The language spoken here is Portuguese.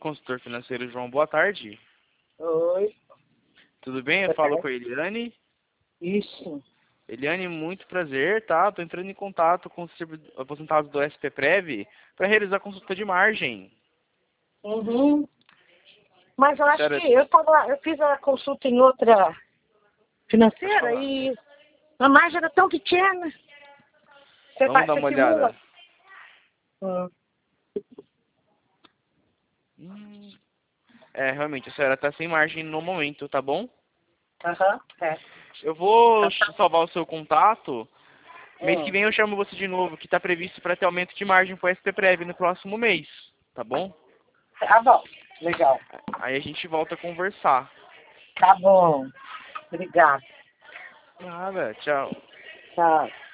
Consultor financeiro João, boa tarde. Oi. Tudo bem? Eu falo com a Eliane. Isso. Eliane, muito prazer, tá? Tô entrando em contato com os aposentados do SPPrev para realizar consulta de margem. Uhum. Mas eu acho Sério? que eu fiz a consulta em outra financeira Pode falar. e a margem era tão pequena. Vamos dar uma olhada. Hum. Realmente, a senhora tá sem margem no momento, tá bom? Aham, é. Eu vou salvar o seu contato. Mês que Hum. vem eu chamo você de novo, que tá previsto para ter aumento de margem pro SPPrev no próximo mês, tá bom? Tá bom, legal. Aí a gente volta a conversar. Tá bom. Obrigada. Nada, tchau. Tchau.